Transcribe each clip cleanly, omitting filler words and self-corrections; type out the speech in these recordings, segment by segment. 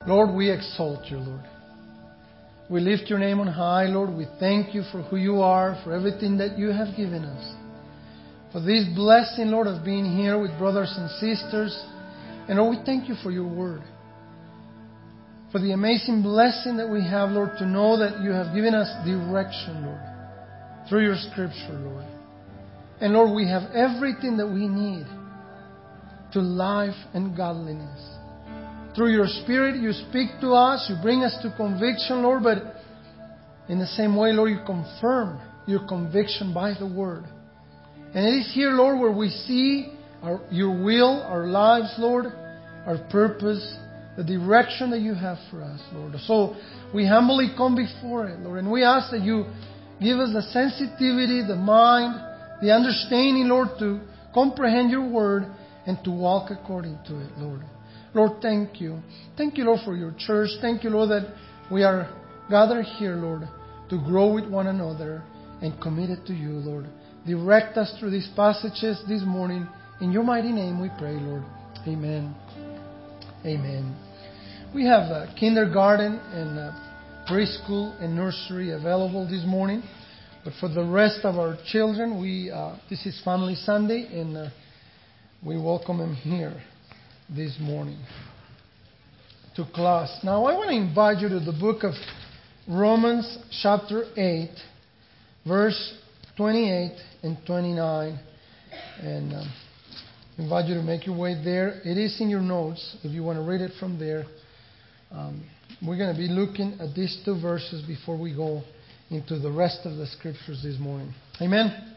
Lord, we exalt you, Lord. We lift your name on high, Lord. We thank you for who you are, for everything that you have given us. For this blessing, Lord, of being here with brothers and sisters. And Lord, we thank you for your word. For the amazing blessing that we have, Lord, to know that you have given us direction, Lord, through your scripture, Lord. And Lord, we have everything that we need to life and godliness. Through your Spirit, you speak to us, you bring us to conviction, Lord, but in the same way, Lord, you confirm your conviction by the Word. And it is here, Lord, where we see your will, our lives, Lord, our purpose, the direction that you have for us, Lord. So we humbly come before it, Lord, and we ask that you give us the sensitivity, the mind, the understanding, Lord, to comprehend your Word and to walk according to it, Lord. Lord, thank you. Thank you, Lord, for your church. Thank you, Lord, that we are gathered here, Lord, to grow with one another and committed to you, Lord. Direct us through these passages this morning. In your mighty name we pray, Lord. Amen. Amen. We have kindergarten and preschool and nursery available this morning. But for the rest of our children, this is Family Sunday, and we welcome them here this morning to class. Now, I want to invite you to the book of Romans chapter 8, verse 28 and 29. And invite you to make your way there. It is in your notes if you want to read it from there. We're going to be looking at these two verses before we go into the rest of the scriptures this morning. Amen?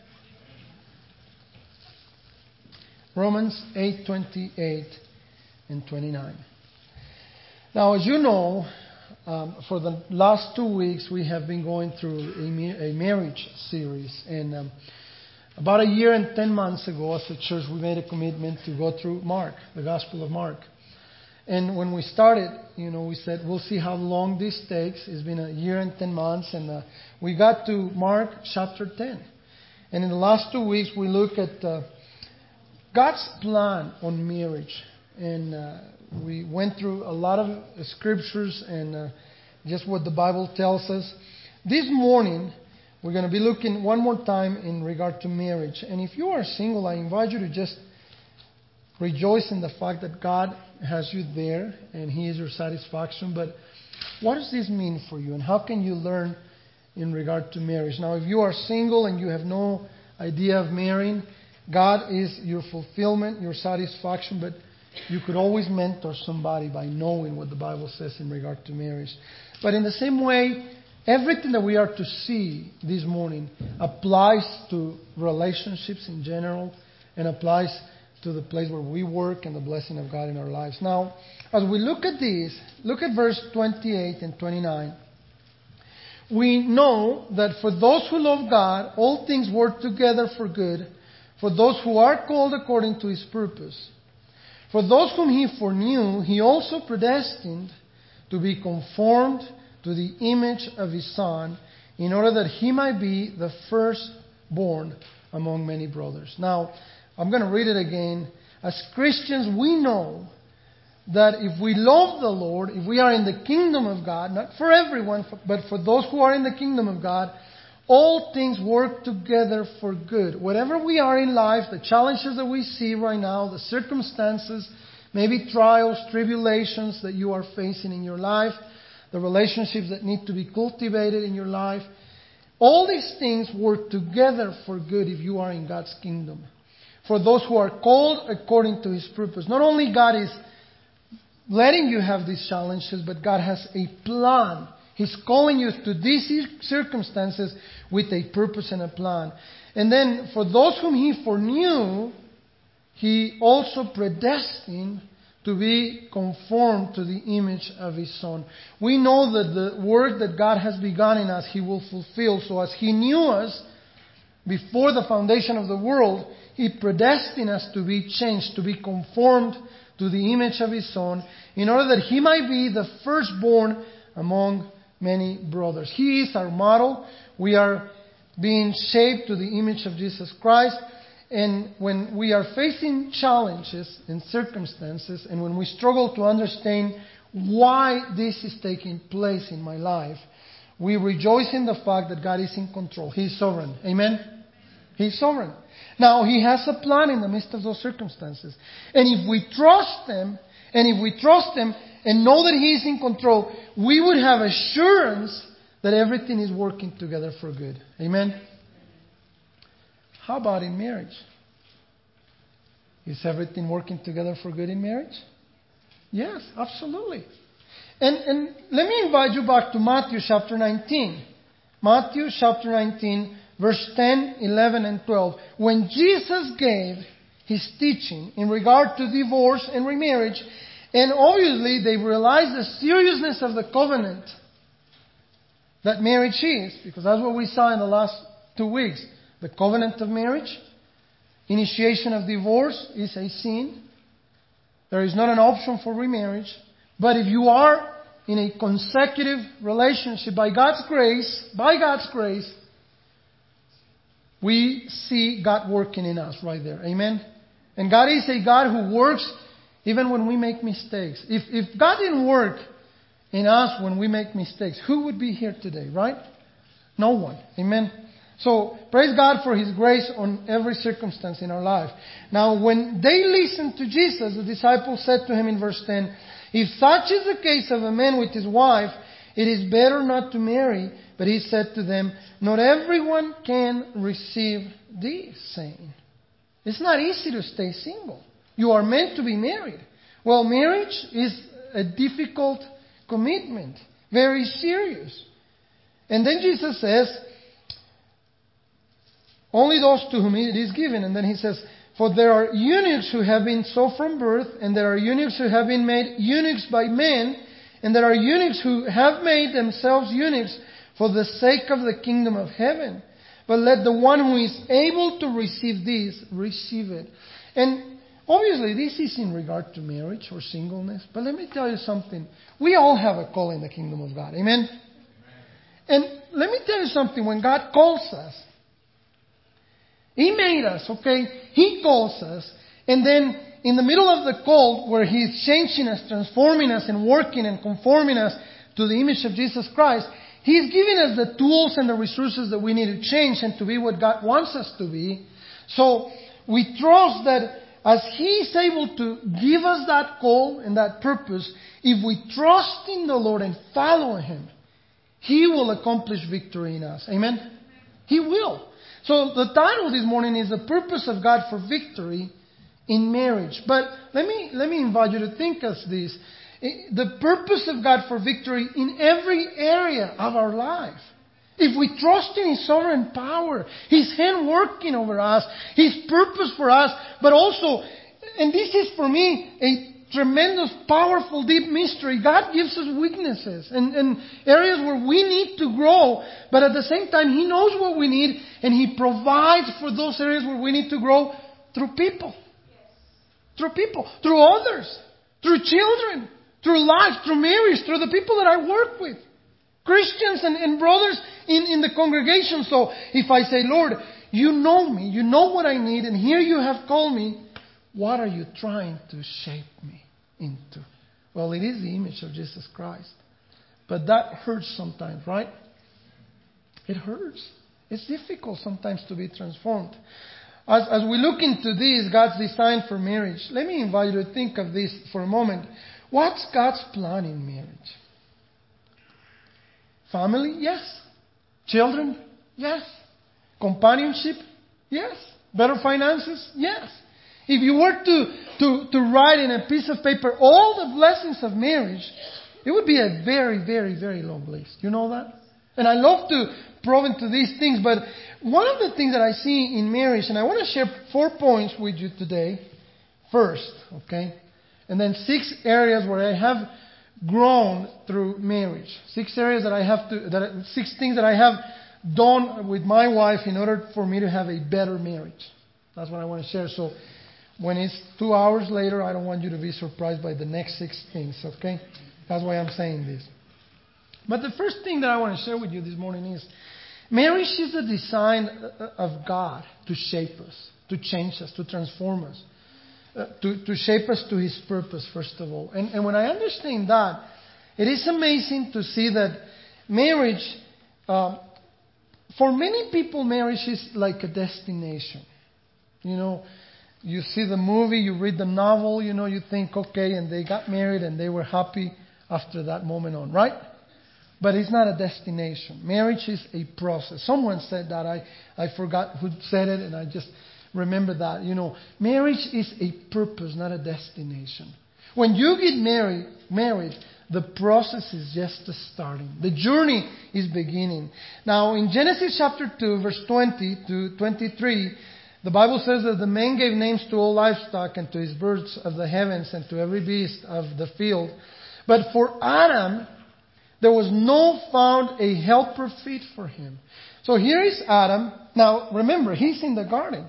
Romans 8:28 and 29. Now, as you know, for the last 2 weeks we have been going through a marriage series. And about a year and 10 months ago, as a church, we made a commitment to go through Mark, the Gospel of Mark. And when we started, we said, we'll see how long this takes. It's been a year and 10 months. And we got to Mark chapter 10. And in the last 2 weeks, we looked at God's plan on marriage. And we went through a lot of scriptures and just what the Bible tells us. This morning, we're going to be looking one more time in regard to marriage. And if you are single, I invite you to just rejoice in the fact that God has you there and He is your satisfaction. But what does this mean for you? And how can you learn in regard to marriage? Now, if you are single and you have no idea of marrying, God is your fulfillment, your satisfaction. But you could always mentor somebody by knowing what the Bible says in regard to marriage. But in the same way, everything that we are to see this morning applies to relationships in general and applies to the place where we work and the blessing of God in our lives. Now, as we look at this, look at verse 28 and 29. We know that for those who love God, all things work together for good, for those who are called according to His purpose. For those whom He foreknew, He also predestined to be conformed to the image of His Son, in order that He might be the firstborn among many brothers. Now, I'm going to read it again. As Christians, we know that if we love the Lord, if we are in the kingdom of God, not for everyone, but for those who are in the kingdom of God, all things work together for good. Whatever we are in life, the challenges that we see right now, the circumstances, maybe trials, tribulations that you are facing in your life, the relationships that need to be cultivated in your life, all these things work together for good if you are in God's kingdom. For those who are called according to His purpose. Not only God is letting you have these challenges, but God has a plan. He's calling you to these circumstances with a purpose and a plan. And then for those whom He foreknew, He also predestined to be conformed to the image of His Son. We know that the work that God has begun in us, He will fulfill. So as He knew us before the foundation of the world, He predestined us to be changed, to be conformed to the image of His Son, in order that He might be the firstborn among many brothers. He is our model. We are being shaped to the image of Jesus Christ. And when we are facing challenges and circumstances, and when we struggle to understand why this is taking place in my life, we rejoice in the fact that God is in control. He is sovereign. Amen? He's sovereign. Now, He has a plan in the midst of those circumstances. And if we trust Him, and know that He is in control, we would have assurance that everything is working together for good. Amen? How about in marriage? Is everything working together for good in marriage? Yes, absolutely. And let me invite you back to Matthew chapter 19. Matthew chapter 19, verse 10, 11, and 12. When Jesus gave His teaching in regard to divorce and remarriage, and obviously they realized the seriousness of the covenant that marriage is, because that's what we saw in the last 2 weeks. The covenant of marriage, initiation of divorce is a sin. There is not an option for remarriage. But if you are in a consecutive relationship by God's grace, we see God working in us right there. Amen? And God is a God who works even when we make mistakes. If God didn't work in us when we make mistakes, who would be here today, right? No one. Amen? So, praise God for His grace on every circumstance in our life. Now, when they listened to Jesus, the disciples said to Him in verse 10, "If such is the case of a man with his wife, it is better not to marry." But He said to them, "Not everyone can receive this," saying, it's not easy to stay single. You are meant to be married. Well, marriage is a difficult commitment, very serious. And then Jesus says, only those to whom it is given. And then He says, "For there are eunuchs who have been so from birth, and there are eunuchs who have been made eunuchs by men, and there are eunuchs who have made themselves eunuchs for the sake of the kingdom of heaven. But let the one who is able to receive this, receive it." And obviously, this is in regard to marriage or singleness. But let me tell you something. We all have a call in the kingdom of God. Amen? And let me tell you something. When God calls us, He made us, okay? He calls us. And then in the middle of the call, where He's changing us, transforming us, and working and conforming us to the image of Jesus Christ, He's giving us the tools and the resources that we need to change and to be what God wants us to be. So we trust that as He is able to give us that call and that purpose, if we trust in the Lord and follow Him, He will accomplish victory in us. Amen? He will. So the title this morning is "The Purpose of God for Victory in Marriage." But let me invite you to think of this. The purpose of God for victory in every area of our life. If we trust in His sovereign power, His hand working over us, His purpose for us, but also, and this is for me a tremendous, powerful, deep mystery. God gives us weaknesses and areas where we need to grow, but at the same time, He knows what we need, and He provides for those areas where we need to grow through people. Through people, through others, through children, through life, through marriage, through the people that I work with. Christians and brothers in the congregation. So if I say, "Lord, You know me, You know what I need, and here You have called me, what are You trying to shape me into?" Well, it is the image of Jesus Christ. But that hurts sometimes, right? It hurts. It's difficult sometimes to be transformed. As we look into this, God's design for marriage, let me invite you to think of this for a moment. What's God's plan in marriage? Family? Yes. Children? Yes. Companionship? Yes. Better finances? Yes. If you were to write in a piece of paper all the blessings of marriage, it would be a very, very, very long list. You know that? And I love to probe into these things, but one of the things that I see in marriage, and I want to share 4 points with you today. First, okay? And then 6 areas where I have grown through marriage. 6 areas that I have to, 6 things that I have done with my wife in order for me to have a better marriage. That's what I want to share. So when it's 2 hours later, I don't want you to be surprised by the next 6 things, okay? That's why I'm saying this. But the first thing that I want to share with you this morning is marriage is a design of God to shape us, to change us, to transform us. to shape us to His purpose, first of all. And when I understand that, it is amazing to see that marriage, for many people, marriage is like a destination. You know, you see the movie, you read the novel, you know, you think, okay, and they got married and they were happy after that moment on, right? But it's not a destination. Marriage is a process. Someone said that. I forgot who said it, and I just remember that. You know, marriage is a purpose, not a destination. When you get married, the process is just starting. The journey is beginning. Now, in Genesis chapter 2, verse 20 to 23, the Bible says that the man gave names to all livestock and to his birds of the heavens and to every beast of the field. But for Adam, there was no found a helper fit for him. So here is Adam. Now, remember, he's in the garden.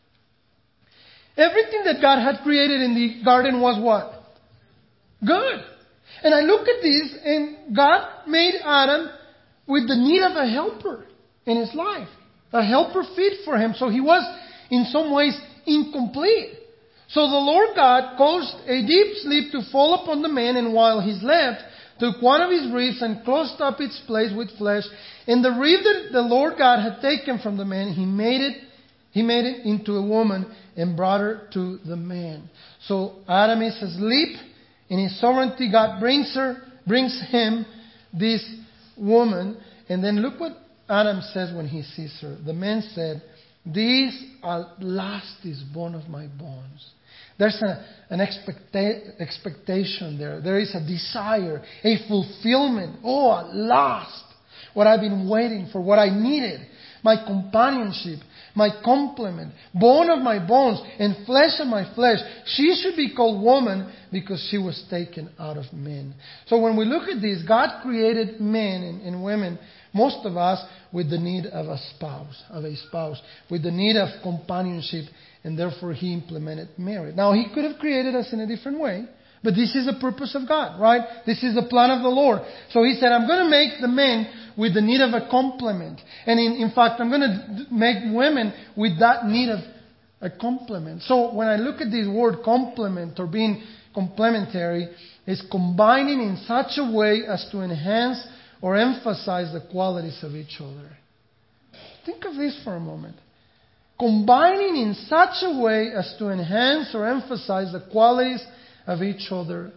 Everything that God had created in the garden was what? Good. And I look at this, and God made Adam with the need of a helper in his life. A helper fit for him. So he was, in some ways, incomplete. So the Lord God caused a deep sleep to fall upon the man, and while he slept, took one of his ribs and closed up its place with flesh. And the rib that the Lord God had taken from the man, He made it into a woman and brought her to the man. So Adam is asleep. In His sovereignty, God brings him this woman. And then look what Adam says when he sees her. The man said, "This at last is bone of my bones." There's an expectation there. There is a desire, a fulfillment. Oh, at last, what I've been waiting for, what I needed. My companionship, my complement, bone of my bones, and flesh of my flesh. She should be called woman because she was taken out of men. So when we look at this, God created men and women, most of us, with the need of a spouse, with the need of companionship, and therefore He implemented marriage. Now, He could have created us in a different way, but this is the purpose of God, right? This is the plan of the Lord. So He said, I'm going to make the men with the need of a complement. And in fact, I'm going to make women with that need of a complement. So when I look at this word complement or being complementary, it's combining in such a way as to enhance or emphasize the qualities of each other. Think of this for a moment. Combining in such a way as to enhance or emphasize the qualities of each other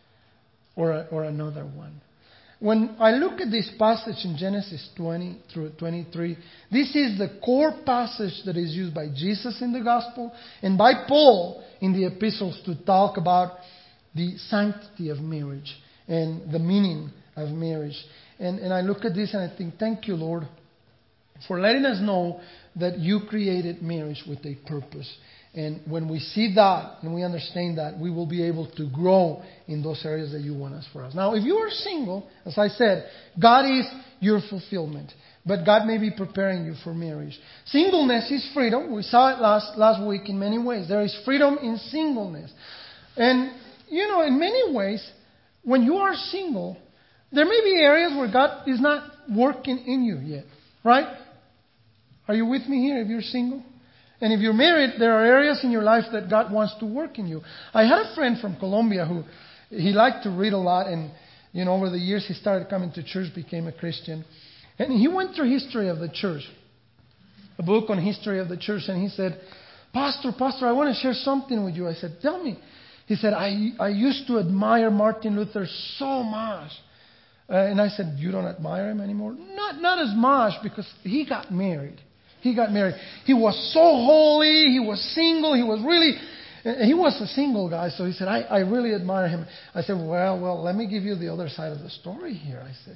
or another one. When I look at this passage in Genesis 20 through 23, this is the core passage that is used by Jesus in the Gospel and by Paul in the epistles to talk about the sanctity of marriage and the meaning of marriage. And I look at this and I think, thank you, Lord, for letting us know that you created marriage with a purpose. And when we see that and we understand that, we will be able to grow in those areas that you want us for us. Now, if you are single, as I said, God is your fulfillment. But God may be preparing you for marriage. Singleness is freedom. We saw it last week in many ways. There is freedom in singleness. And, you know, in many ways, when you are single, there may be areas where God is not working in you yet. Right? Are you with me here if you're single? And if you're married, there are areas in your life that God wants to work in you. I had a friend from Colombia who he liked to read a lot, and you know, over the years he started coming to church, became a Christian. And he went through history of the church, a book on history of the church, and he said, Pastor, I want to share something with you. I said, tell me. He said, I used to admire Martin Luther so much. And I said, you don't admire him anymore? Not as much, because he got married. He was so holy. He was single. He was a single guy. So he said, I really admire him. I said, well, let me give you the other side of the story here. I said,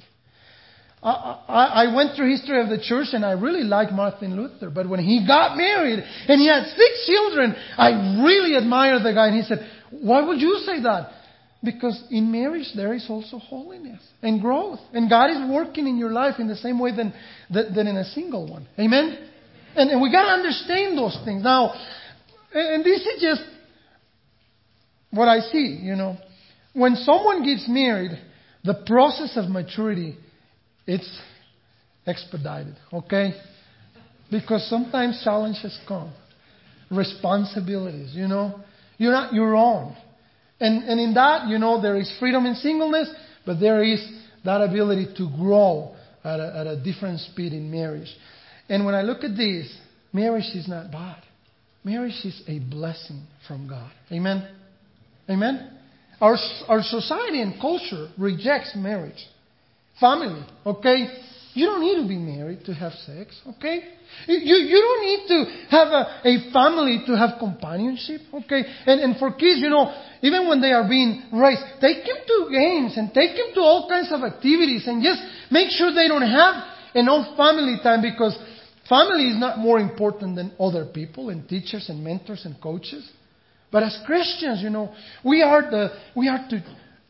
I went through history of the church and I really liked Martin Luther. But when he got married and he had 6 children, I really admired the guy. And he said, why would you say that? Because in marriage there is also holiness and growth. And God is working in your life in the same way than in a single one. Amen? And we got to understand those things. Now, and this is just what I see, you know. When someone gets married, the process of maturity, it's expedited, okay? Because sometimes challenges come. Responsibilities, you know. You're not your own. And in that, there is freedom in singleness, but there is that ability to grow at a different speed in marriage. And when I look at this, marriage is not bad. Marriage is a blessing from God. Amen? Amen? Our society and culture rejects marriage. Family, okay? You don't need to be married to have sex, okay? You don't need to have a family to have companionship, okay? And for kids, even when they are being raised, take them to games and take them to all kinds of activities and just make sure they don't have enough family time, because family is not more important than other people and teachers and mentors and coaches. But as Christians, we are to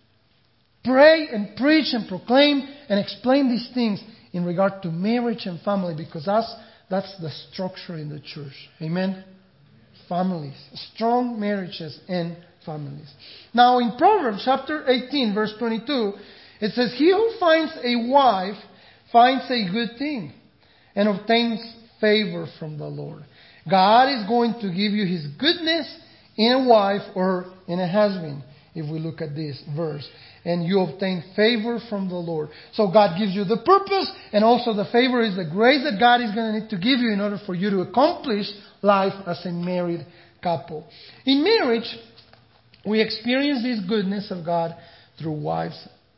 pray and preach and proclaim and explain these things in regard to marriage and family, because that's the structure in the church. Amen? Families. Strong marriages and families. Now in Proverbs chapter 18 verse 22, it says, "He who finds a wife finds a good thing and obtains favor from the Lord." God is going to give you His goodness in a wife or in a husband, if we look at this verse. And you obtain favor from the Lord. So God gives you the purpose, and also the favor is the grace that God is going to need to give you in order for you to accomplish life as a married couple. In marriage, we experience this goodness of God through wives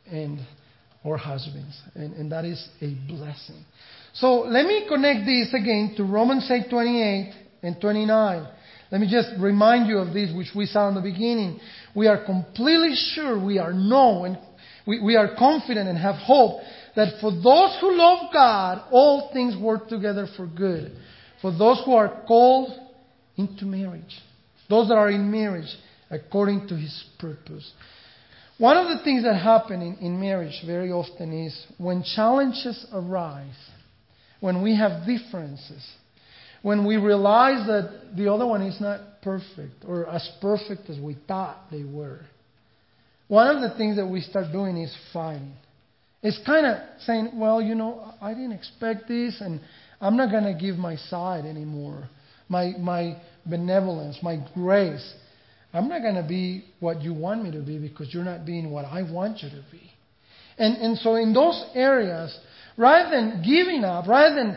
or husbands. And that is a blessing. So let me connect this again to Romans 8:28 and 29. Let me just remind you of this, which we saw in the beginning. We are completely sure, we are confident and have hope that for those who love God, all things work together for good. For those who are called into marriage. Those that are in marriage according to His purpose. One of the things that happen in marriage very often is when challenges arise, when we have differences, when we realize that the other one is not perfect or as perfect as we thought they were. One of the things that we start doing is fighting. It's kind of saying, well, I didn't expect this, and I'm not going to give my side anymore. My benevolence, my grace. I'm not going to be what you want me to be because you're not being what I want you to be. And so in those areas, rather than giving up, rather than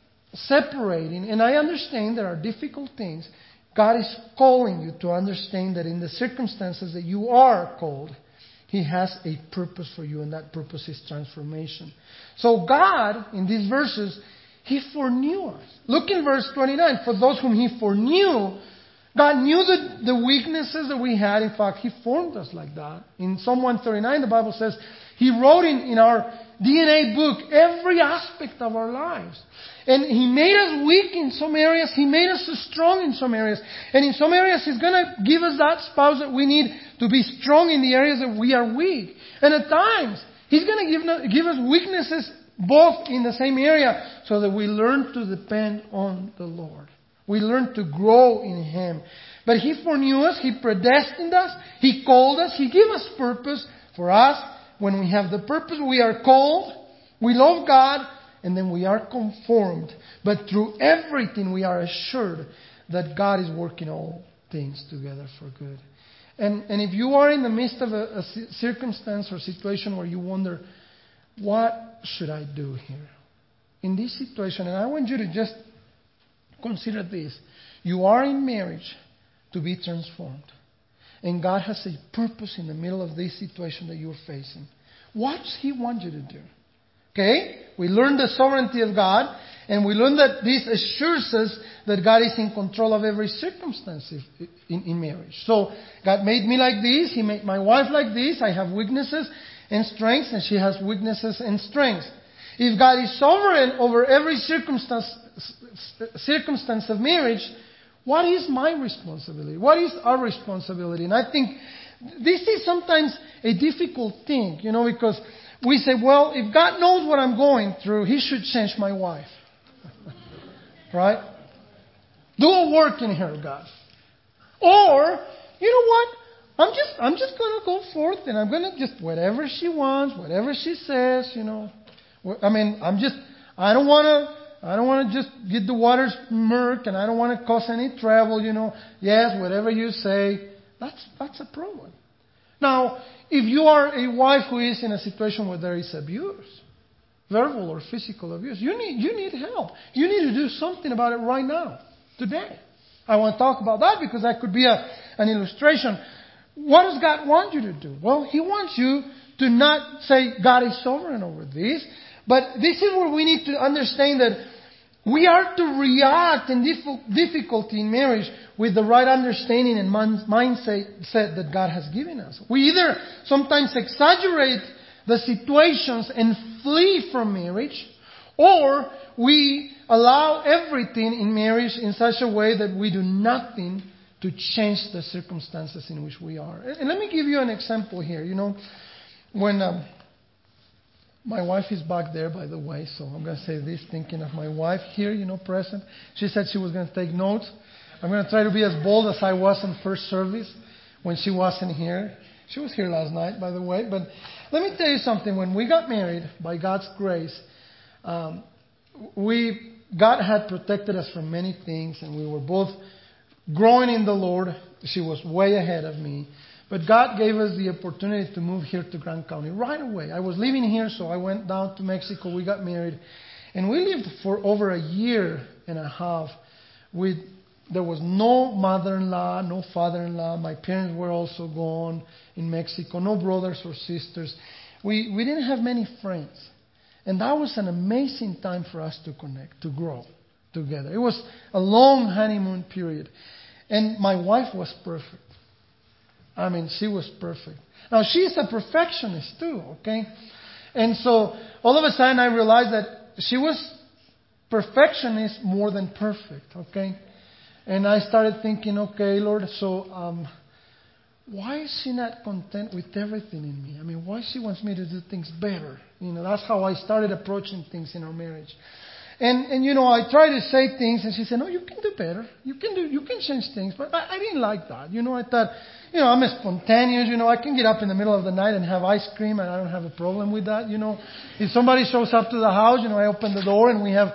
separating, and I understand there are difficult things, God is calling you to understand that in the circumstances that you are called, He has a purpose for you, and that purpose is transformation. So God, in these verses, He foreknew us. Look in verse 29. For those whom He foreknew, God knew the weaknesses that we had. In fact, He formed us like that. In Psalm 139, the Bible says, He wrote in our DNA book every aspect of our lives. And He made us weak in some areas. He made us strong in some areas. And in some areas, He's going to give us that spouse that we need to be strong in the areas that we are weak. And at times, He's going to give us weaknesses both in the same area so that we learn to depend on the Lord. We learn to grow in Him. But He foreknew us. He predestined us. He called us. He gave us purpose for us. When we have the purpose, we are called. We love God. And then we are conformed. But through everything, we are assured that God is working all things together for good. And if you are in the midst of a circumstance or situation where you wonder, what should I do here? In this situation, and I want you to just consider this. You are in marriage to be transformed. And God has a purpose in the middle of this situation that you're facing. What does He want you to do? Okay? We learn the sovereignty of God, and we learn that this assures us that God is in control of every circumstance in marriage. So, God made me like this. He made my wife like this. I have weaknesses and strengths, and she has weaknesses and strengths. If God is sovereign over every circumstance of marriage, what is my responsibility? What is our responsibility? And I think this is sometimes a difficult thing, because we say, well, if God knows what I'm going through, He should change my wife. Right? Do a work in her, God. Or, you know what? I'm just going to go forth and I'm going to just, whatever she wants, whatever she says, I mean, I don't want to just get the waters murked, and I don't want to cause any trouble, Yes, whatever you say, that's a problem. Now, if you are a wife who is in a situation where there is abuse, verbal or physical abuse, you need help. You need to do something about it right now, today. I want to talk about that because that could be an illustration. What does God want you to do? Well, He wants you to not say God is sovereign over this, but this is where we need to understand that we are to react in difficulty in marriage with the right understanding and mindset that God has given us. We either sometimes exaggerate the situations and flee from marriage, or we allow everything in marriage in such a way that we do nothing to change the circumstances in which we are. And let me give you an example here. When my wife is back there, by the way, so I'm going to say this thinking of my wife here, present. She said she was going to take notes. I'm going to try to be as bold as I was in first service when she wasn't here. She was here last night, by the way. But let me tell you something. When we got married, by God's grace, God had protected us from many things, and we were both growing in the Lord. She was way ahead of me. But God gave us the opportunity to move here to Grand County right away. I was living here, so I went down to Mexico. We got married. And we lived for over a year and a half. There was no mother-in-law, no father-in-law. My parents were also gone in Mexico. No brothers or sisters. We didn't have many friends. And that was an amazing time for us to connect, to grow together. It was a long honeymoon period. And my wife was perfect. I mean, she was perfect. Now, she's a perfectionist too, okay? And so, all of a sudden, I realized that she was perfectionist more than perfect, okay? And I started thinking, okay, Lord, so why is she not content with everything in me? I mean, why she wants me to do things better? That's how I started approaching things in our marriage. And I tried to say things, and she said, no, you can do better. You can change things. But I didn't like that. I thought, I'm a spontaneous. I can get up in the middle of the night and have ice cream, and I don't have a problem with that. If somebody shows up to the house, I open the door and we have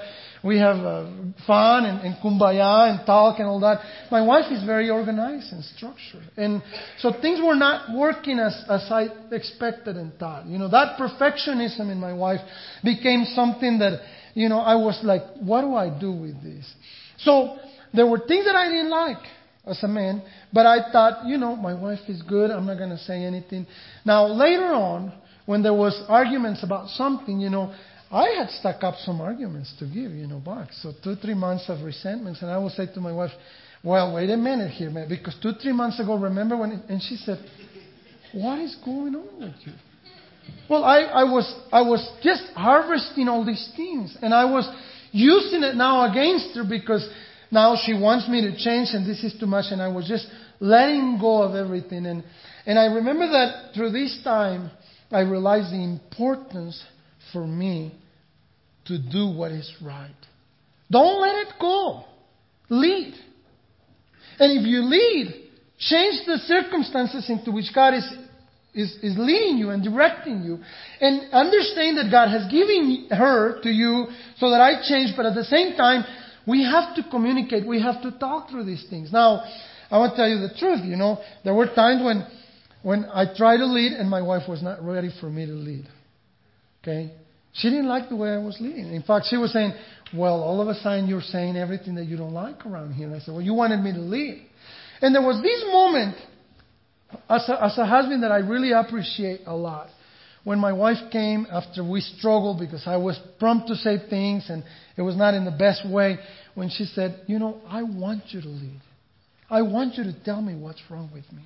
fun and kumbaya and talk and all that. My wife is very organized and structured. And so things were not working as I expected and thought. That perfectionism in my wife became something that, I was like, what do I do with this? So there were things that I didn't like as a man, but I thought, my wife is good. I'm not going to say anything. Now, later on, when there was arguments about something, I had stuck up some arguments to give, back. So 2-3 months of resentments. And I would say to my wife, well, wait a minute here, man. Because 2-3 months ago, remember when... And she said, what is going on with you? Well, I was just harvesting all these things. And I was using it now against her because now she wants me to change and this is too much. And I was just letting go of everything. And I remember that through this time, I realized the importance for me to do what is right. Don't let it go. Lead. And if you lead, change the circumstances into which God is leading you and directing you. And understand that God has given her to you so that I change. But at the same time, we have to communicate. We have to talk through these things. Now, I want to tell you the truth. There were times when I tried to lead and my wife was not ready for me to lead. Okay? She didn't like the way I was leading. In fact, she was saying, well, all of a sudden you're saying everything that you don't like around here. And I said, well, you wanted me to lead. And there was this moment as a husband that I really appreciate a lot. When my wife came after we struggled because I was prompt to say things and it was not in the best way, when she said, I want you to lead. I want you to tell me what's wrong with me.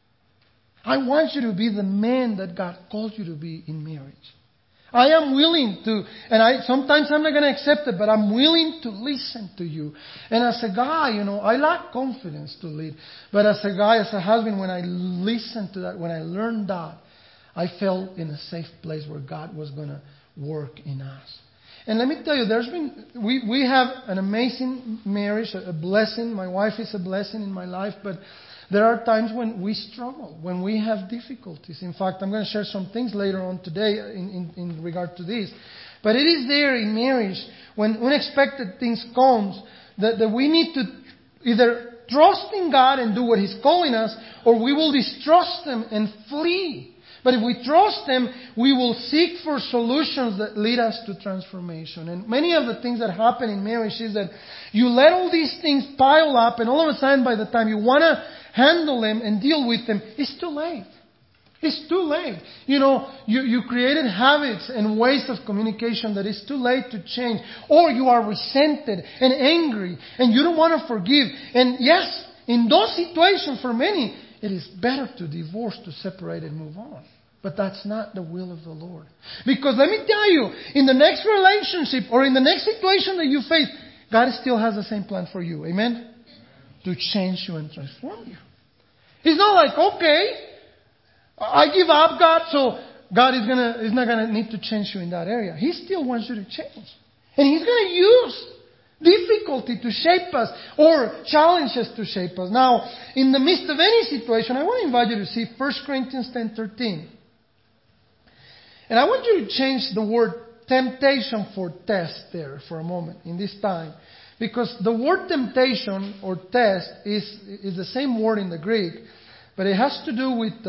I want you to be the man that God called you to be in marriage. I am willing to, and sometimes I'm not going to accept it, but I'm willing to listen to you. And as a guy, I lack confidence to lead. But as a guy, as a husband, when I listened to that, when I learned that, I felt in a safe place where God was going to work in us. And let me tell you, we have an amazing marriage, a blessing. My wife is a blessing in my life, but there are times when we struggle, when we have difficulties. In fact, I'm going to share some things later on today in regard to this. But it is there in marriage, when unexpected things come, that we need to either trust in God and do what He's calling us, or we will distrust Him and flee. But if we trust Him, we will seek for solutions that lead us to transformation. And many of the things that happen in marriage is that you let all these things pile up, and all of a sudden by the time you want to handle them and deal with them, it's too late. It's too late. You created habits and ways of communication that it's too late to change. Or you are resented and angry and you don't want to forgive. And yes, in those situations for many, it is better to divorce, to separate and move on. But that's not the will of the Lord. Because let me tell you, in the next relationship or in the next situation that you face, God still has the same plan for you. Amen? To change you and transform you. He's not like, okay, I give up, God, so God is not going to need to change you in that area. He still wants you to change. And He's going to use difficulty to shape us or challenges to shape us. Now, in the midst of any situation, I want to invite you to see 1 Corinthians 10:13. And I want you to change the word temptation for test there for a moment in this time. Because the word temptation or test is the same word in the Greek, but it has to do with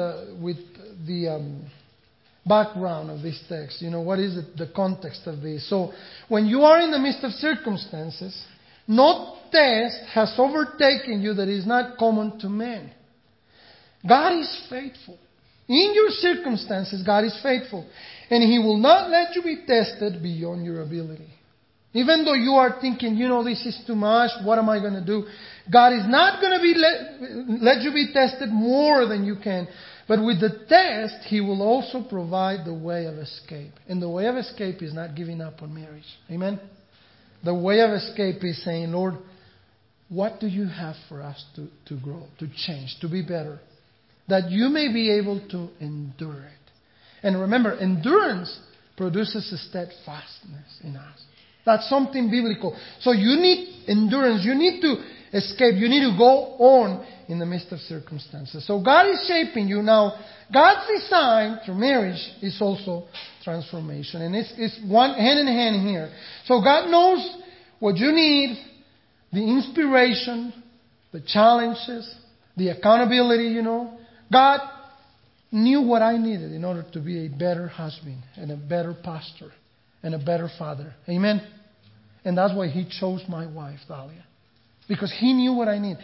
the background of this text. What is it, the context of this? So, when you are in the midst of circumstances, no test has overtaken you that is not common to men. God is faithful. In your circumstances, God is faithful. And He will not let you be tested beyond your ability. Even though you are thinking, this is too much, what am I going to do? God is not going to let you be tested more than you can. But with the test, He will also provide the way of escape. And the way of escape is not giving up on marriage. Amen? The way of escape is saying, Lord, what do you have for us to grow, to change, to be better? That you may be able to endure it. And remember, endurance produces a steadfastness in us. That's something biblical. So you need endurance. You need to escape. You need to go on in the midst of circumstances. So God is shaping you. Now, God's design through marriage is also transformation. And it's one hand in hand here. So God knows what you need, the inspiration, the challenges, the accountability, God knew what I needed in order to be a better husband and a better pastor and a better father. Amen? And that's why He chose my wife, Dahlia. Because He knew what I need.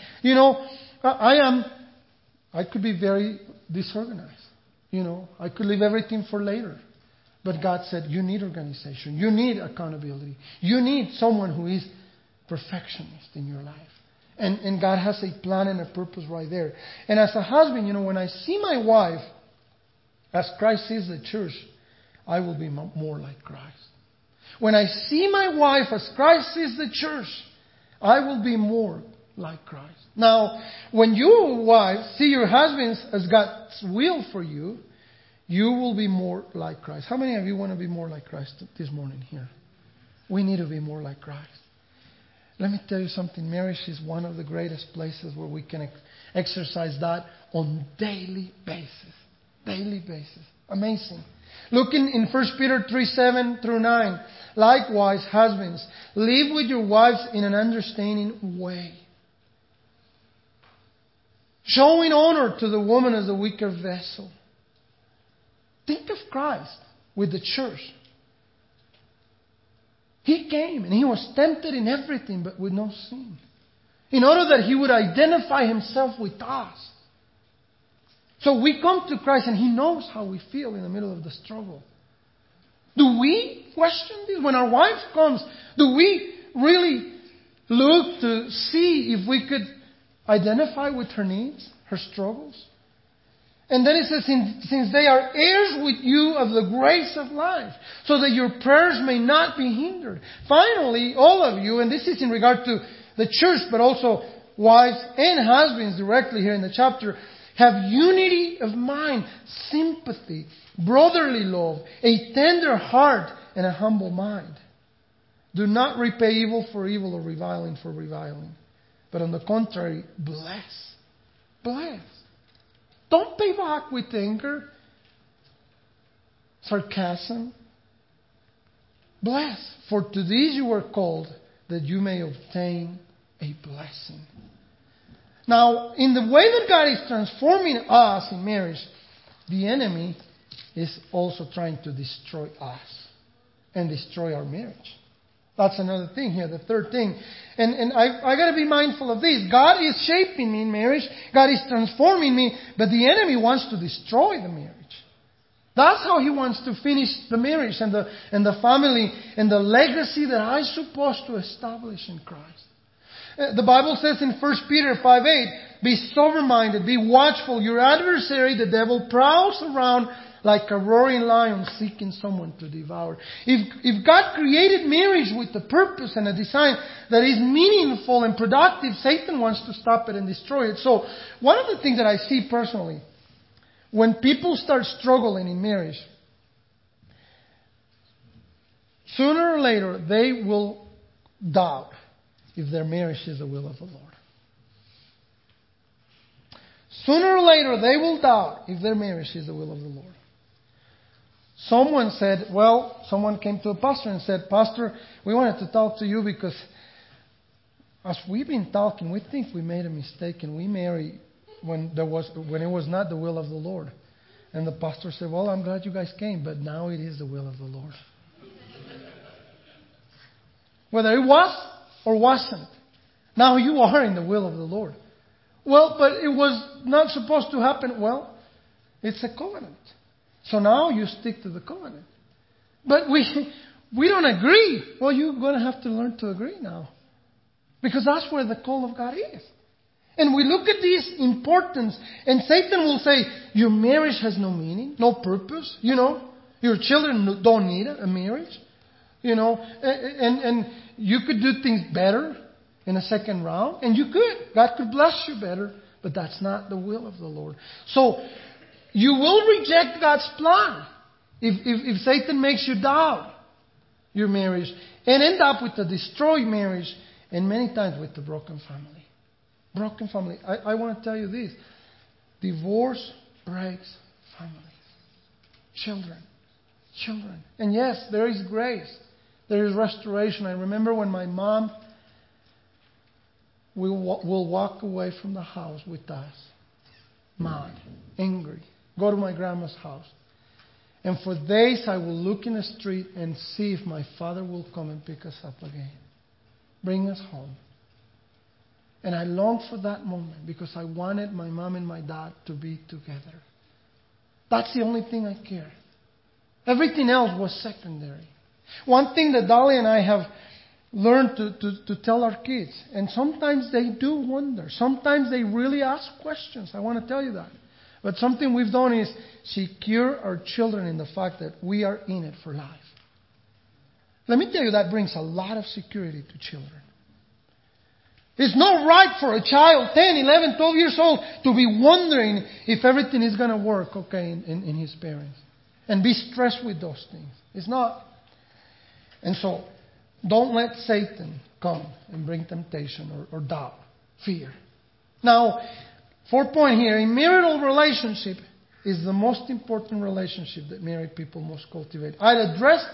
I could be very disorganized. I could leave everything for later. But God said, you need organization. You need accountability. You need someone who is perfectionist in your life. And God has a plan and a purpose right there. And as a husband, when I see my wife as Christ sees the church, I will be more like Christ. When I see my wife as Christ sees the church, I will be more like Christ. Now, when you, wives, see your husbands as God's will for you, you will be more like Christ. How many of you want to be more like Christ this morning here? We need to be more like Christ. Let me tell you something. Marriage is one of the greatest places where we can exercise that on daily basis. Daily basis. Amazing. Look in 1 Peter 3:7-9. Likewise, husbands, live with your wives in an understanding way, showing honor to the woman as a weaker vessel. Think of Christ with the church. He came and He was tempted in everything but with no sin, in order that He would identify Himself with us. So we come to Christ and He knows how we feel in the middle of the struggle. Do we question this? When our wife comes, do we really look to see if we could identify with her needs, her struggles? And then it says, since they are heirs with you of the grace of life, so that your prayers may not be hindered. Finally, all of you, and this is in regard to the church, but also wives and husbands directly here in the chapter, have unity of mind, sympathy, brotherly love, a tender heart, and a humble mind. Do not repay evil for evil or reviling for reviling, but on the contrary, bless. Bless. Don't pay back with anger, sarcasm. Bless, for to these you were called, that you may obtain a blessing. Now, in the way that God is transforming us in marriage, the enemy is also trying to destroy us and destroy our marriage. That's another thing here, the third thing. And I got to be mindful of this. God is shaping me in marriage. God is transforming me. But the enemy wants to destroy the marriage. That's how he wants to finish the marriage and the family and the legacy that I'm supposed to establish in Christ. The Bible says in 1 Peter 5:8, be sober-minded, be watchful. Your adversary, the devil, prowls around like a roaring lion seeking someone to devour. If God created marriage with a purpose and a design that is meaningful and productive, Satan wants to stop it and destroy it. So one of the things that I see personally, when people start struggling in marriage, sooner or later they will doubt if their marriage is the will of the Lord. Sooner or later they will doubt if their marriage is the will of the Lord. Someone came to a pastor and said, Pastor, we wanted to talk to you because as we've been talking, we think we made a mistake and we married when it was not the will of the Lord. And the pastor said, well, I'm glad you guys came, but now it is the will of the Lord. Whether it was or wasn't, now you are in the will of the Lord. Well, but it was not supposed to happen. Well, it's a covenant. So now you stick to the covenant. But we don't agree. Well, you're going to have to learn to agree now. Because that's where the call of God is. And we look at this importance, and Satan will say, your marriage has no meaning, no purpose. Your children don't need a marriage. And you could do things better in a second round. And you could. God could bless you better. But that's not the will of the Lord. So, you will reject God's plan if Satan makes you doubt your marriage and end up with a destroyed marriage and many times with a broken family. Broken family. I want to tell you this. Divorce breaks families. Children. And yes, there is grace. There is restoration. I remember when my mom will walk away from the house with us. Mad, angry. Go to my grandma's house. And for days I will look in the street and see if my father will come and pick us up again. Bring us home. And I longed for that moment because I wanted my mom and my dad to be together. That's the only thing I care. Everything else was secondary. One thing that Dolly and I have learned to tell our kids, and sometimes they do wonder. Sometimes they really ask questions. I want to tell you that. But something we've done is secure our children in the fact that we are in it for life. Let me tell you, that brings a lot of security to children. It's not right for a child, 10, 11, 12 years old, to be wondering if everything is going to work okay in his parents. And be stressed with those things. It's not. And so, don't let Satan come and bring temptation or doubt, fear. Now, fourth point here, a marital relationship is the most important relationship that married people must cultivate. I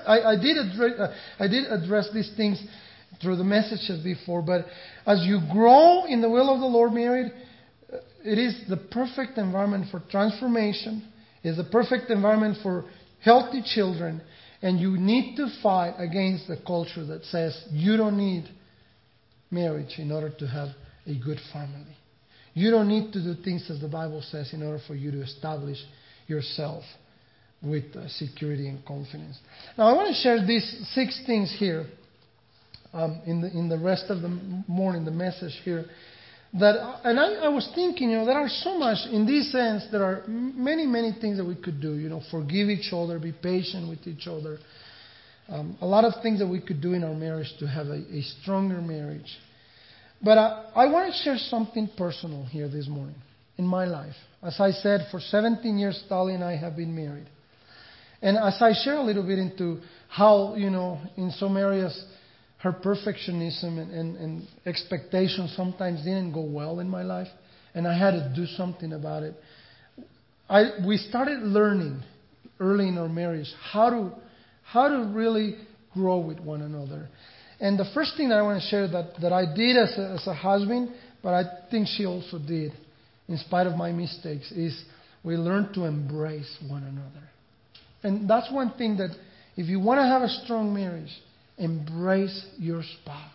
did address these things through the messages before, but as you grow in the will of the Lord married, it is the perfect environment for transformation, is the perfect environment for healthy children, and you need to fight against the culture that says you don't need marriage in order to have a good family. You don't need to do things as the Bible says in order for you to establish yourself with security and confidence. Now I want to share these 6 things here in the rest of the morning, the message here. I was thinking, there are so much in this sense. There are many things that we could do. Forgive each other, be patient with each other. A lot of things that we could do in our marriage to have a stronger marriage. But I want to share something personal here this morning in my life. As I said, for 17 years, Dolly and I have been married. And as I share a little bit into how, in some areas, her perfectionism and expectations sometimes didn't go well in my life, and I had to do something about it. We started learning early in our marriage how to really grow with one another. And the first thing that I want to share that I did as a husband but I think she also did, in spite of my mistakes, is we learn to embrace one another. And that's one thing that if you want to have a strong marriage, embrace your spouse.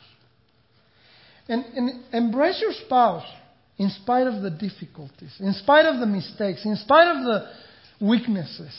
And embrace your spouse in spite of the difficulties, in spite of the mistakes, in spite of the weaknesses.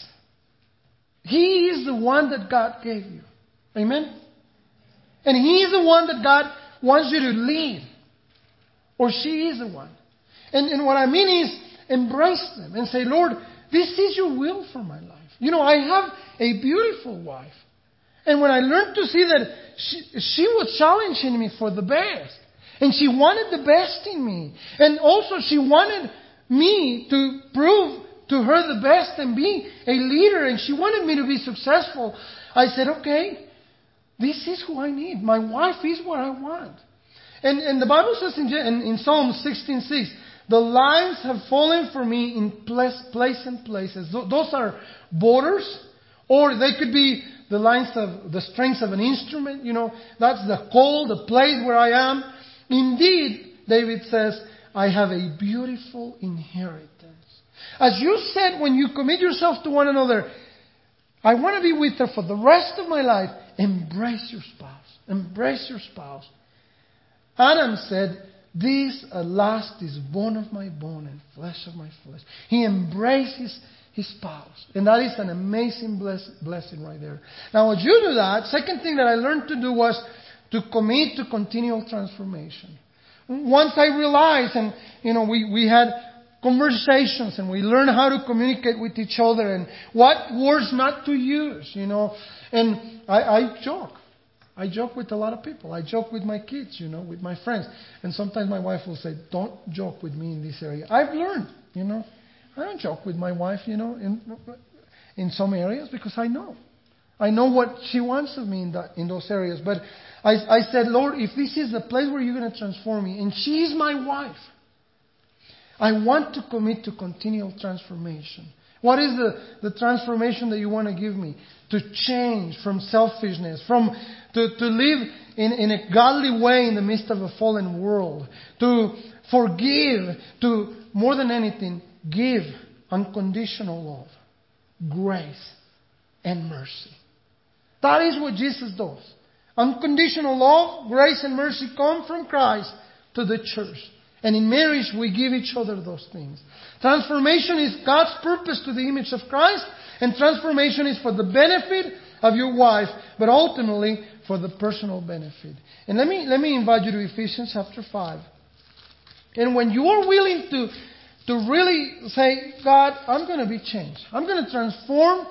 He is the one that God gave you. Amen? And He is the one that God wants you to lead. Or she is the one. And what I mean is, embrace them and say, Lord, this is your will for my life. You know, I have a beautiful wife. And when I learned to see that she was challenging me for the best. And she wanted the best in me. And also she wanted me to prove to her the best and be a leader. And she wanted me to be successful. I said, okay, this is who I need. My wife is what I want. And the Bible says in Psalm 16:6, the lines have fallen for me in pleasant places. Those are borders, or they could be the lines of the strings of an instrument. You know, that's the call, the place where I am. Indeed, David says, I have a beautiful inheritance. As you said, when you commit yourself to one another, I want to be with her for the rest of my life. Embrace your spouse. Embrace your spouse. Adam said, this at last is bone of my bone and flesh of my flesh. He embraced his spouse. And that is an amazing blessing right there. Now, as you do that, second thing that I learned to do was to commit to continual transformation. Once I realized, and we had conversations and we learned how to communicate with each other and what words not to use, And I joke. I joke with a lot of people. I joke with my kids, with my friends. And sometimes my wife will say, don't joke with me in this area. I've learned, I don't joke with my wife, in some areas because I know. I know what she wants of me in those areas. But I said, Lord, if this is the place where you're going to transform me, and she is my wife, I want to commit to continual transformation. What is the transformation that you want to give me? To change from selfishness, to live in a godly way in the midst of a fallen world, to forgive, to, more than anything, give unconditional love, grace, and mercy. That is what Jesus does. Unconditional love, grace, and mercy come from Christ to the church. And in marriage, we give each other those things. Transformation is God's purpose to the image of Christ. And transformation is for the benefit of your wife, but ultimately for the personal benefit. And let me invite you to Ephesians chapter 5. And when you are willing to really say, God, I'm going to be changed. I'm going to transform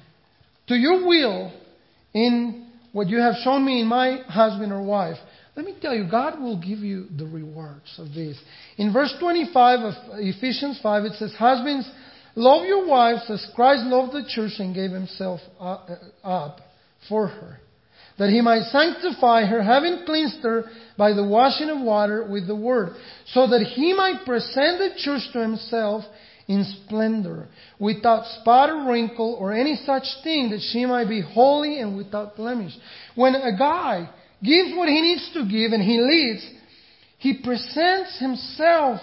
to your will in what you have shown me in my husband or wife. Let me tell you, God will give you the rewards of this. In verse 25 of Ephesians 5, it says, husbands, love your wives as Christ loved the church and gave himself up for her, that he might sanctify her, having cleansed her by the washing of water with the word, so that he might present the church to himself in splendor, without spot or wrinkle or any such thing, that she might be holy and without blemish. When a guy gives what he needs to give and he leads, he presents himself,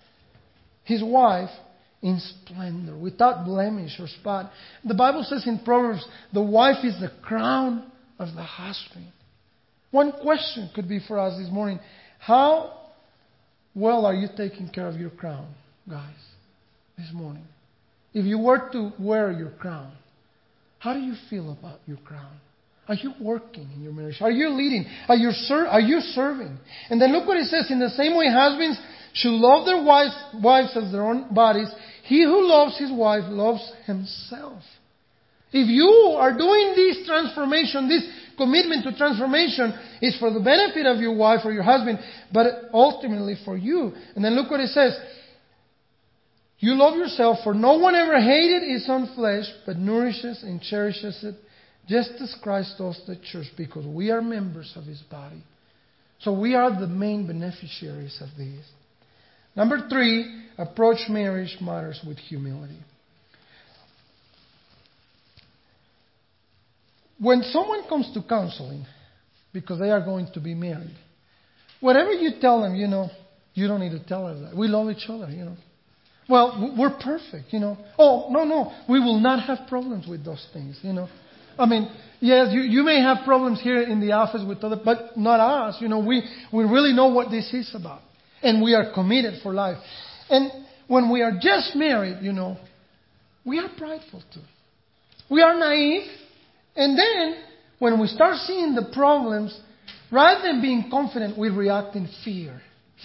his wife, in splendor, without blemish or spot. The Bible says in Proverbs, the wife is the crown of the husband. One question could be for us this morning, how well are you taking care of your crown, guys, this morning? If you were to wear your crown, how do you feel about your crown? Are you working in your marriage? Are you leading? Are you serving? And then look what it says. In the same way, husbands should love their wives as their own bodies. He who loves his wife loves himself. If you are doing this transformation, this commitment to transformation is for the benefit of your wife or your husband, but ultimately for you. And then look what it says. You love yourself, for no one ever hated his own flesh, but nourishes and cherishes it, just as Christ does the church, because we are members of his body. So we are the main beneficiaries of this. Number 3, approach marriage matters with humility. When someone comes to counseling, because they are going to be married, whatever you tell them, You don't need to tell us that. We love each other, Well, we're perfect, Oh, no. We will not have problems with those things, I mean, yes, you may have problems here in the office with other, but not us. We really know what this is about. And we are committed for life. And when we are just married, we are prideful too. We are naive. And then, when we start seeing the problems, rather than being confident, we react in fear.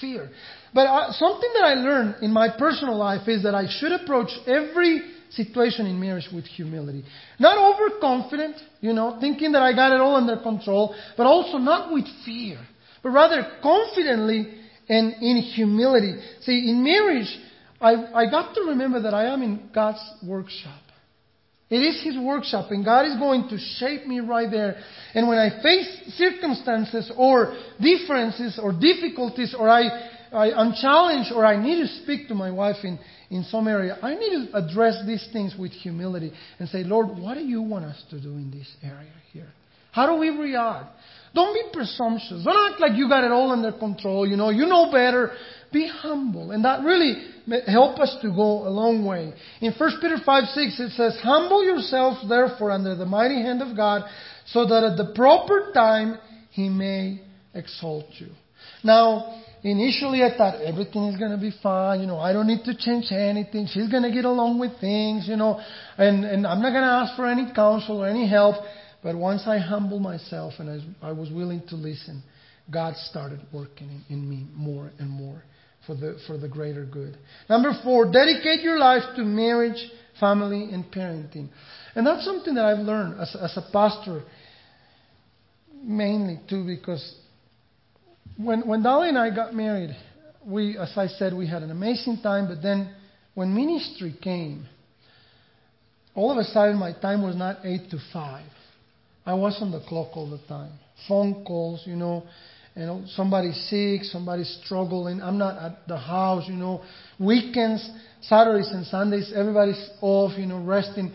But something that I learned in my personal life is that I should approach every situation in marriage with humility. Not overconfident, thinking that I got it all under control, but also not with fear, but rather confidently and in humility. See, in marriage, I got to remember that I am in God's workshop. It is His workshop, and God is going to shape me right there. And when I face circumstances or differences or difficulties, or I'm challenged, or I need to speak to my wife in some area, I need to address these things with humility and say, Lord, what do you want us to do in this area here? How do we react? Don't be presumptuous. Don't act like you got it all under control. You know better. Be humble. And that really helps us to go a long way. In 1 Peter 5:6 it says, humble yourselves therefore under the mighty hand of God, so that at the proper time He may exalt you. Now, initially I thought everything is going to be fine. I don't need to change anything. She's going to get along with things, and I'm not going to ask for any counsel or any help. But once I humbled myself and I was willing to listen, God started working in me more and more for the greater good. Number 4, dedicate your life to marriage, family, and parenting. And that's something that I've learned as a pastor, mainly too, because when Dolly and I got married, as I said, we had an amazing time. But then when ministry came, all of a sudden my time was not 8 to 5. I was on the clock all the time. Phone calls, somebody's sick, somebody's struggling. I'm not at the house, Weekends, Saturdays and Sundays, everybody's off, resting.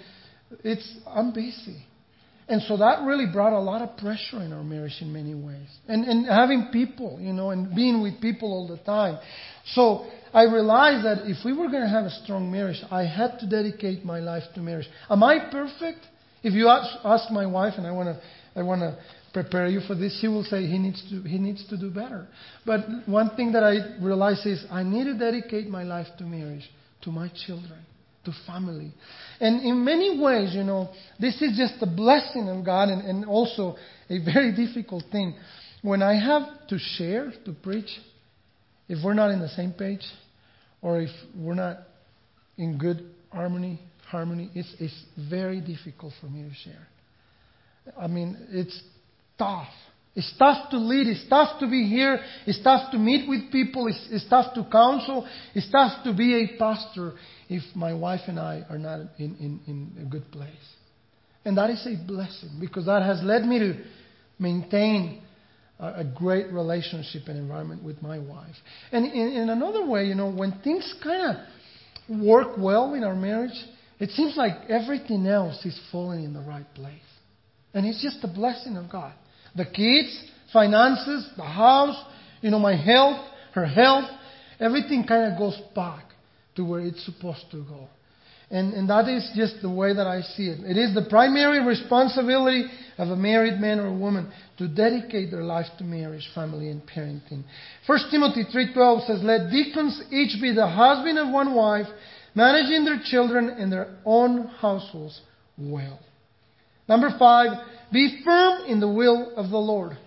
I'm busy. And so that really brought a lot of pressure in our marriage in many ways. And having people, and being with people all the time. So I realized that if we were going to have a strong marriage, I had to dedicate my life to marriage. Am I perfect? If you ask my wife, and I want to prepare you for this, she will say he needs to do better. But one thing that I realize is I need to dedicate my life to marriage, to my children, to family. And in many ways, this is just a blessing of God, and also a very difficult thing. When I have to share, to preach, if we're not in the same page, or if we're not in good harmony, it's very difficult for me to share. I mean, it's tough. It's tough to lead. It's tough to be here. It's tough to meet with people. It's tough to counsel. It's tough to be a pastor if my wife and I are not in a good place. And that is a blessing, because that has led me to maintain a great relationship and environment with my wife. And in another way, when things kind of work well in our marriage, it seems like everything else is falling in the right place. And it's just a blessing of God. The kids, finances, the house, my health, her health, everything kind of goes back to where it's supposed to go. And that is just the way that I see it. It is the primary responsibility of a married man or woman to dedicate their life to marriage, family, and parenting. 1 Timothy 3:12 says, let deacons each be the husband of one wife, managing their children and their own households well. Number 5, be firm in the will of the Lord.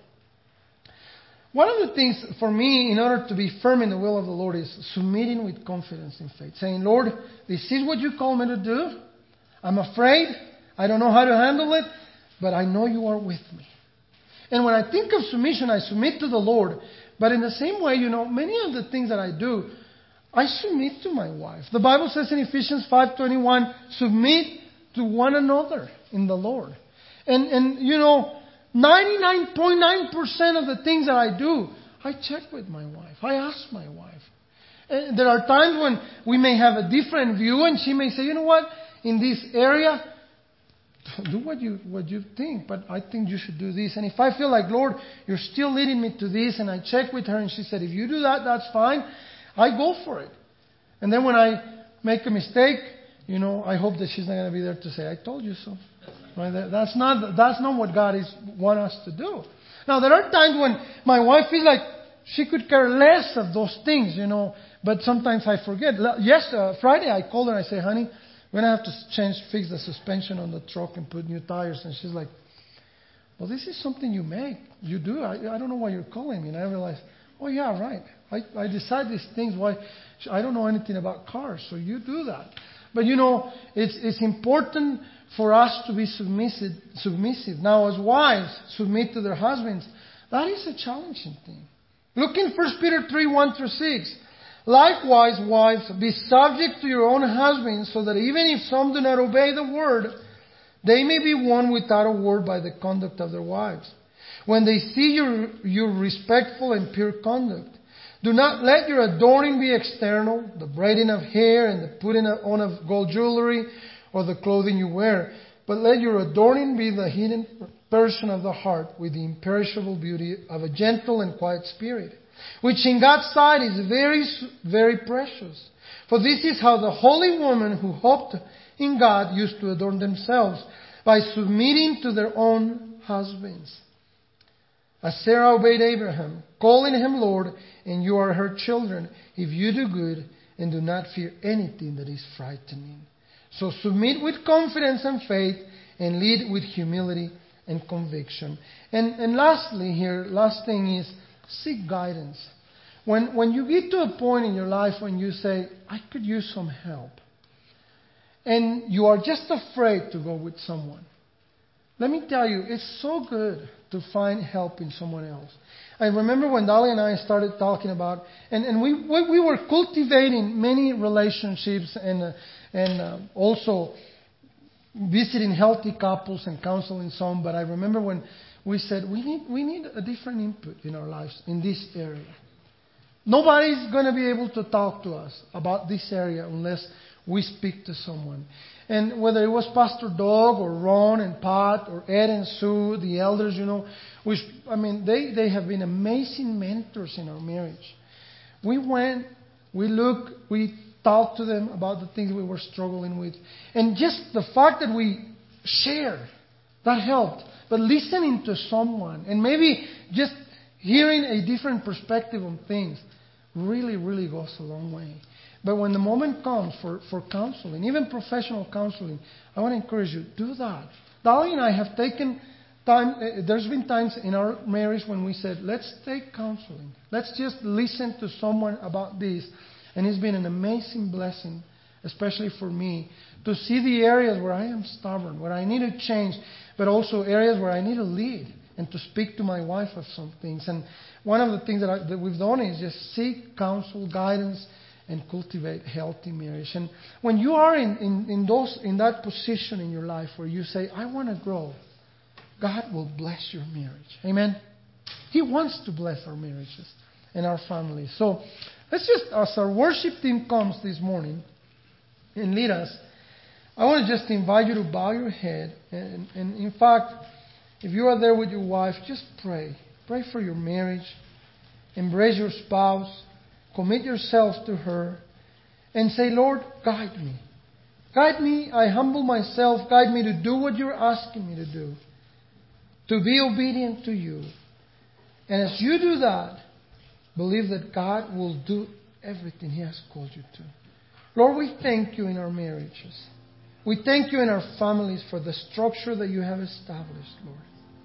One of the things for me, in order to be firm in the will of the Lord, is submitting with confidence in faith. Saying, Lord, this is what you call me to do. I'm afraid. I don't know how to handle it. But I know you are with me. And when I think of submission, I submit to the Lord. But in the same way, many of the things that I do, I submit to my wife. The Bible says in Ephesians 5:21, submit to one another in the Lord. And 99.9% of the things that I do, I check with my wife. I ask my wife. And there are times when we may have a different view, and she may say, you know what, in this area, do what you think, but I think you should do this. And if I feel like, Lord, you're still leading me to this, and I check with her, and she said, if you do that, that's fine, I go for it. And then when I make a mistake, I hope that she's not going to be there to say, I told you so. Right? That's not what God wants us to do. Now, there are times when my wife feels like she could care less of those things, but sometimes I forget. Friday I called her and I said, honey, we're going to have to fix the suspension on the truck and put new tires. And she's like, well, this is something you make. You do. I don't know why you're calling me. And I realized, oh, yeah, right. I decide these things. Why? I don't know anything about cars, so you do that. But, it's important for us to be submissive. Now, as wives submit to their husbands, that is a challenging thing. Look in 1 Peter 3:1-6. Likewise, wives, be subject to your own husbands, so that even if some do not obey the word, they may be won without a word by the conduct of their wives. When they see your respectful and pure conduct, do not let your adorning be external, the braiding of hair and the putting on of gold jewelry or the clothing you wear, but let your adorning be the hidden person of the heart with the imperishable beauty of a gentle and quiet spirit, which in God's sight is very, very precious. For this is how the holy women who hoped in God used to adorn themselves, by submitting to their own husbands. As Sarah obeyed Abraham, calling him Lord, and you are her children, if you do good and do not fear anything that is frightening. So submit with confidence and faith, and lead with humility and conviction. And lastly here, last thing is, seek guidance. When you get to a point in your life when you say, I could use some help, and you are just afraid to go with someone, let me tell you, it's so good to find help in someone else. I remember when Dolly and I started talking about, and we were cultivating many relationships and also visiting healthy couples and counseling some. But I remember when we said we need a different input in our lives in this area. Nobody's going to be able to talk to us about this area unless we speak to someone. And whether it was Pastor Doug or Ron and Pat or Ed and Sue, the elders, they have been amazing mentors in our marriage. We went, we looked, we talked to them about the things we were struggling with. And just the fact that we shared, that helped. But listening to someone and maybe just hearing a different perspective on things really, really goes a long way. But when the moment comes for counseling, even professional counseling, I want to encourage you, do that. Dolly and I have taken time. There's been times in our marriage when we said, let's take counseling. Let's just listen to someone about this. And it's been an amazing blessing, especially for me, to see the areas where I am stubborn, where I need to change, but also areas where I need to lead and to speak to my wife of some things. And one of the things that we've done is just seek counsel, guidance, and cultivate healthy marriage. And when you are in that position in your life where you say, I want to grow, God will bless your marriage. Amen? He wants to bless our marriages and our families. So let's just, as our worship team comes this morning and lead us, I want to just invite you to bow your head. And in fact, if you are there with your wife, just pray. Pray for your marriage. Embrace your spouse. Commit yourself to her and say, Lord, guide me. Guide me. I humble myself. Guide me to do what you're asking me to do. To be obedient to you. And as you do that, believe that God will do everything He has called you to. Lord, we thank you in our marriages. We thank you in our families for the structure that you have established, Lord.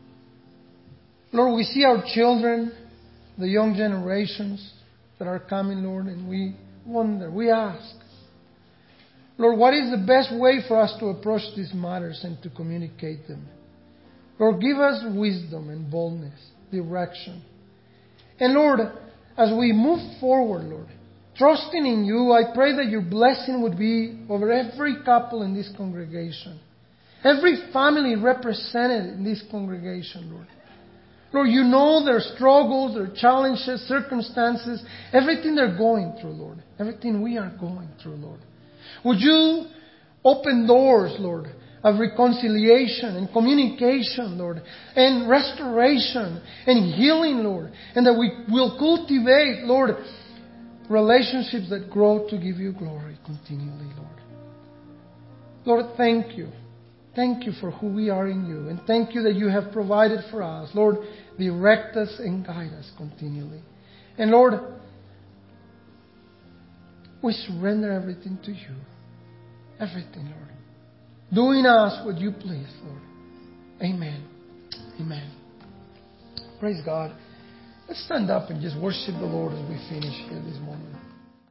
Lord, we see our children, the young generations that are coming, Lord, and we wonder, we ask, Lord, what is the best way for us to approach these matters and to communicate them? Lord, give us wisdom and boldness, direction. And Lord, as we move forward, Lord, trusting in you, I pray that your blessing would be over every couple in this congregation, every family represented in this congregation, Lord. Lord, you know their struggles, their challenges, circumstances, everything they're going through, Lord. Everything we are going through, Lord. Would you open doors, Lord, of reconciliation and communication, Lord, and restoration and healing, Lord, and that we will cultivate, Lord, relationships that grow to give you glory continually, Lord. Lord, thank you. Thank you for who we are in you. And thank you that you have provided for us. Lord, direct us and guide us continually. And Lord, we surrender everything to you. Everything, Lord. Do in us what you please, Lord. Amen. Amen. Praise God. Let's stand up and just worship the Lord as we finish here this morning.